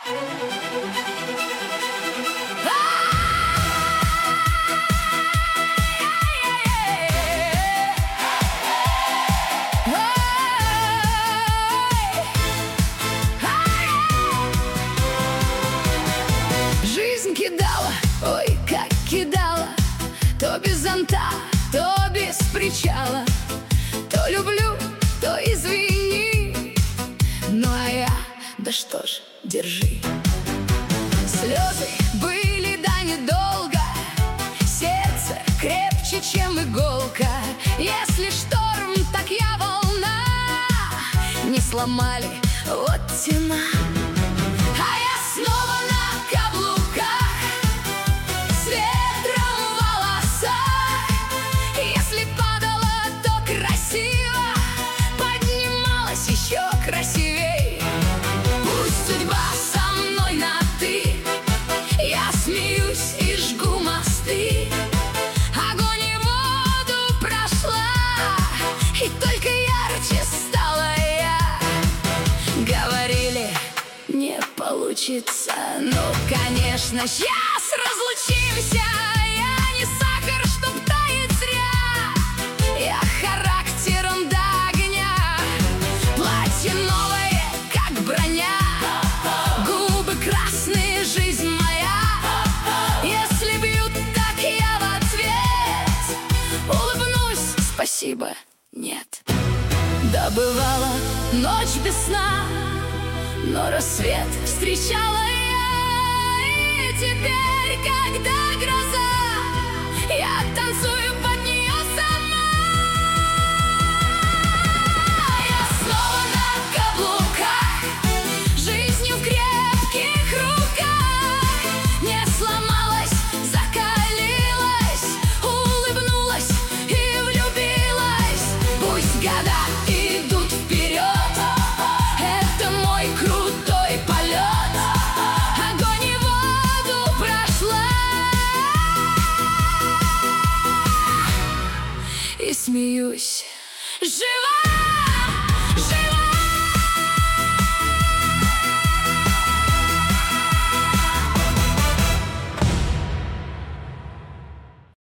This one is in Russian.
Жизнь кидала, ой, как кидала, то без зонта, то без причала. То люблю, то извини. Ну а я, да что ж, держи. Слезы были, да недолго, сердце крепче, чем иголка. Если шторм, так я волна. Не сломали, вот тена. А я снова на каблуках, с ветром в волосах. Если падала, то красиво, поднималась еще красивей. Пусть судьба со мной на «ты», я смеюсь и жгу мосты. Огонь и воду прошла, и только ярче стала я. Говорили, не получится, ну, конечно, сейчас разлучимся. Я не сахар, чтоб таять зря, я характером до огня. Платье новое, как броня, губы красные, жизнь моя. Если бьют, так я в ответ улыбнусь, спасибо, нет. Да бывала ночь без сна, но рассвет встречала я. И теперь, когда гроза, я танцую под нее сама. Я снова на каблуках, жизнью в крепких руках. Не сломалась, закалилась, улыбнулась и влюбилась. Пусть года идут вперед, это мой крутой полет. Огонь и воду прошла, и смеюсь, жива.